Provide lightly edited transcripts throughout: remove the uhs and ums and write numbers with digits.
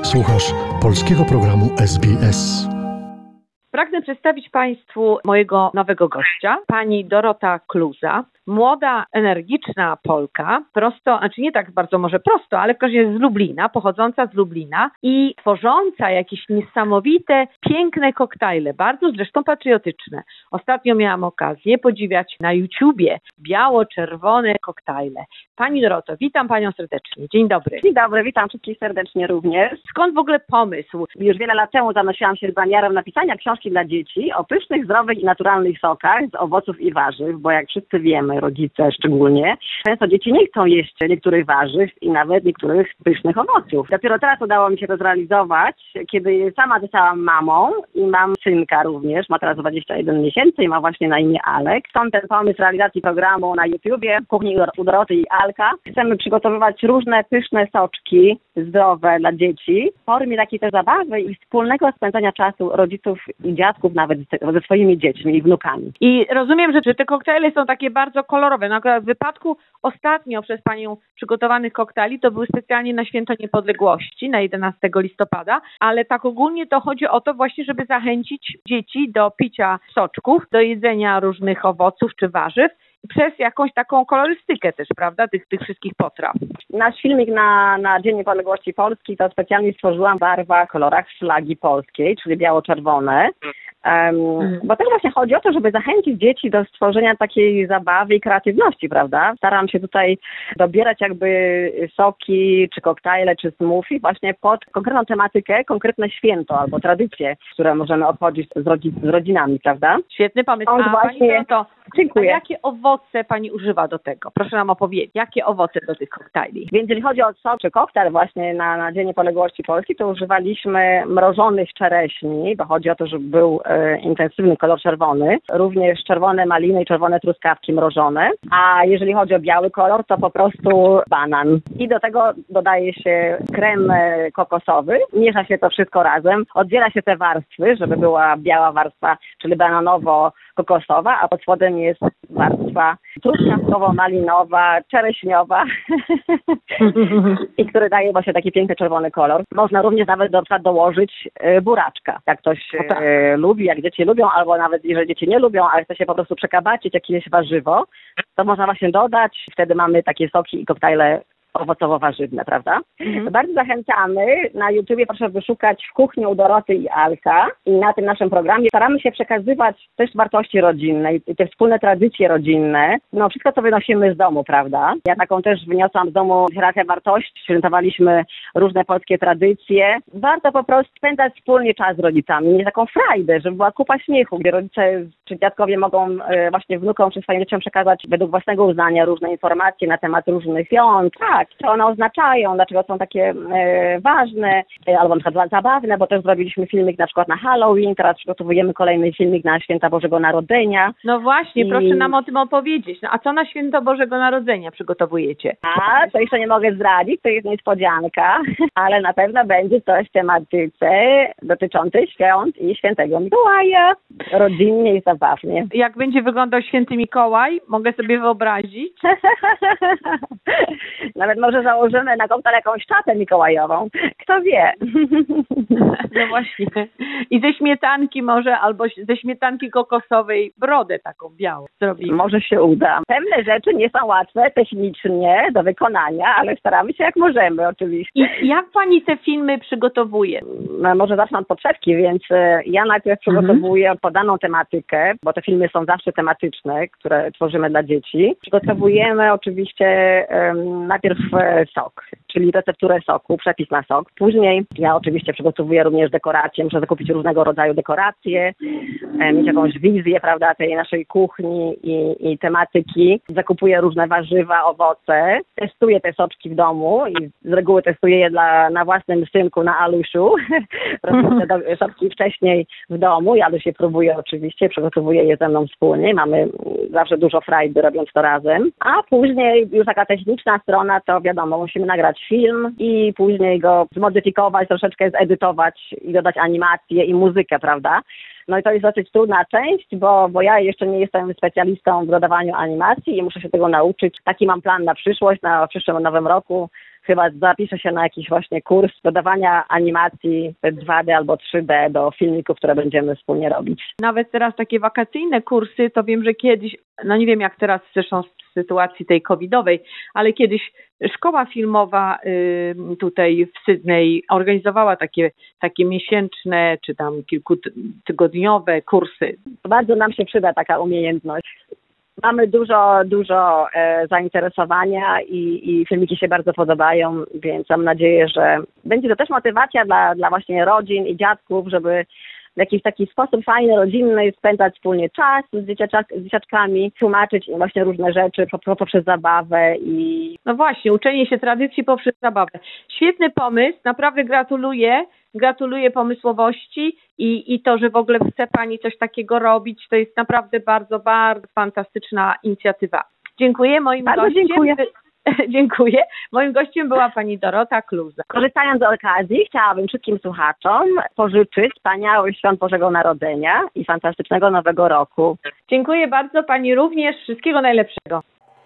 Słuchasz polskiego programu SBS. Pragnę przedstawić Państwu mojego nowego gościa, pani Dorota Kluza. Młoda, energiczna Polka, znaczy nie tak bardzo może prosto, ale w każdym razie z Lublina, pochodząca z Lublina i tworząca jakieś niesamowite, piękne koktajle, bardzo zresztą patriotyczne. Ostatnio miałam okazję podziwiać na YouTubie biało-czerwone koktajle. Pani Doroto, witam Panią serdecznie. Dzień dobry. Dzień dobry, witam wszystkich serdecznie również. Skąd w ogóle pomysł? Już wiele lat temu zanosiłam się z zamiarem napisania książki dla dzieci o pysznych, zdrowych i naturalnych sokach z owoców i warzyw, bo jak wszyscy wiemy, rodzice szczególnie, często dzieci nie chcą jeść niektórych warzyw i nawet niektórych pysznych owoców. Dopiero teraz udało mi się to zrealizować, kiedy sama zostałam mamą i mam synka również, ma teraz 21 miesięcy i ma właśnie na imię Alek. Stąd ten pomysł realizacji programu na YouTubie Kuchni u Doroty i Alka. Chcemy przygotowywać różne pyszne soczki zdrowe dla dzieci w formie takiej też zabawy i wspólnego spędzania czasu rodziców i dziadków nawet ze swoimi dziećmi i wnukami. I rozumiem, że te koktajle są takie bardzo kolorowe. No, w wypadku ostatnio przez Panią przygotowanych koktajli to były specjalnie na Święto Niepodległości, na 11 listopada, ale tak ogólnie to chodzi o to właśnie, żeby zachęcić dzieci do picia soczków, do jedzenia różnych owoców czy warzyw, przez jakąś taką kolorystykę też, prawda, tych wszystkich potraw. Nasz filmik na Dzień Niepodległości Polski to specjalnie stworzyłam w barwach, kolorach flagi polskiej, czyli biało-czerwone. Bo też właśnie chodzi o to, żeby zachęcić dzieci do stworzenia takiej zabawy i kreatywności, prawda? Staram się tutaj dobierać jakby soki, czy koktajle, czy smoothie właśnie pod konkretną tematykę, konkretne święto albo tradycje, które możemy obchodzić z rodzinami, prawda? Świetny pomysł. A właśnie... Pani Doroto, dziękuję. A jakie owoce Pani używa do tego? Proszę nam opowiedzieć. Jakie owoce do tych koktajli? Więc jeżeli chodzi o sok czy koktajl właśnie na Dzień Niepodległości Polski, to używaliśmy mrożonych czereśni, bo chodzi o to, żeby był intensywny kolor czerwony, również czerwone maliny i czerwone truskawki mrożone, a jeżeli chodzi o biały kolor, to po prostu banan. I do tego dodaje się krem kokosowy, miesza się to wszystko razem, oddziela się te warstwy, żeby była biała warstwa, czyli bananowo-kokosowa, a pod spodem jest warstwa truskawkowo-malinowa, czereśniowa i który daje właśnie taki piękny czerwony kolor. Można również nawet na przykład dołożyć buraczka, jak ktoś lubi, jak dzieci lubią, albo nawet jeżeli dzieci nie lubią, ale chce się po prostu przekabacić jakieś warzywo, to można właśnie dodać. Wtedy mamy takie soki i koktajle owocowo-warzywne, prawda? Bardzo zachęcamy. Na YouTubie proszę wyszukać w Kuchni u Doroty i Alka i na tym naszym programie staramy się przekazywać też wartości rodzinne i te wspólne tradycje rodzinne. No wszystko, co wynosimy z domu, prawda? Ja taką też wyniosłam z domu hierarchię wartości, świętowaliśmy różne polskie tradycje. Warto po prostu spędzać wspólnie czas z rodzicami, mieć taką frajdę, żeby była kupa śmiechu, gdzie rodzice czy dziadkowie mogą właśnie wnukom czy swoim dzieciom przekazać według własnego uznania różne informacje na temat różnych świąt. Tak, co one oznaczają, dlaczego są takie ważne, albo na przykład zabawne, bo też zrobiliśmy filmik na przykład na Halloween, teraz przygotowujemy kolejny filmik na Święta Bożego Narodzenia. No właśnie, proszę nam o tym opowiedzieć. No, a co na Święto Bożego Narodzenia przygotowujecie? A, to jeszcze nie mogę zdradzić, to jest niespodzianka, ale na pewno będzie coś w tematyce dotyczącej świąt i Świętego Mikołaja. Rodzinnie i zabawnie. Jak będzie wyglądał Święty Mikołaj? Mogę sobie wyobrazić. Nawet może założymy na koktajl jakąś czapę mikołajową. Kto wie? No właśnie. I ze śmietanki może, albo ze śmietanki kokosowej brodę taką białą zrobimy. Może się uda. Pewne rzeczy nie są łatwe technicznie do wykonania, ale staramy się jak możemy oczywiście. I jak Pani te filmy przygotowuje? No, może zacznę od podszewki, więc ja najpierw przygotowuję podaną tematykę, bo te filmy są zawsze tematyczne, które tworzymy dla dzieci. Przygotowujemy oczywiście najpierw sok, czyli recepturę soku, przepis na sok. Później ja oczywiście przygotowuję również dekoracje, muszę zakupić różnego rodzaju dekoracje, mieć jakąś wizję, prawda, tej naszej kuchni i tematyki. Zakupuję różne warzywa, owoce, testuję te soczki w domu i z reguły testuję je na własnym synku, na Alusiu. Robię te soczki wcześniej w domu i Aluś je próbuje oczywiście, przygotowuje je ze mną wspólnie. Mamy zawsze dużo frajdy robiąc to razem. A później już taka techniczna strona, to wiadomo, musimy nagrać film i później go zmodyfikować, troszeczkę zedytować i dodać animację i muzykę, prawda? No i to jest dosyć trudna część, bo ja jeszcze nie jestem specjalistą w dodawaniu animacji i muszę się tego nauczyć. Taki mam plan na przyszłość, na przyszłym nowym roku chyba zapiszę się na jakiś właśnie kurs dodawania animacji 2D albo 3D do filmików, które będziemy wspólnie robić. Nawet teraz takie wakacyjne kursy, to wiem, że kiedyś, no nie wiem jak teraz zresztą w sytuacji tej covidowej, ale kiedyś szkoła filmowa tutaj w Sydney organizowała takie miesięczne czy tam kilkutygodniowe kursy. Bardzo nam się przyda taka umiejętność. Mamy dużo zainteresowania i filmiki się bardzo podobają, więc mam nadzieję, że będzie to też motywacja dla właśnie rodzin i dziadków, żeby w jakiś taki sposób fajny, rodzinny spędzać wspólnie czas z dzieciaczkami, tłumaczyć im właśnie różne rzeczy poprzez zabawę i... No właśnie, uczenie się tradycji poprzez zabawę. Świetny pomysł, naprawdę gratuluję pomysłowości i to, że w ogóle chce Pani coś takiego robić, to jest naprawdę bardzo, bardzo fantastyczna inicjatywa. Dziękuję. Dziękuję. Moim gościem była Pani Dorota Kluza. Korzystając z okazji, chciałabym wszystkim słuchaczom pożyczyć wspaniałych świąt Bożego Narodzenia i fantastycznego Nowego Roku. Dziękuję bardzo Pani również. Wszystkiego najlepszego.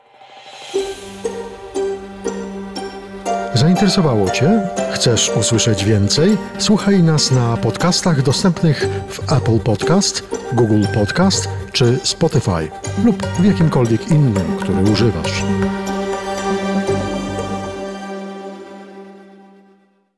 Zainteresowało Cię? Chcesz usłyszeć więcej? Słuchaj nas na podcastach dostępnych w Apple Podcast, Google Podcast czy Spotify lub w jakimkolwiek innym, który używasz.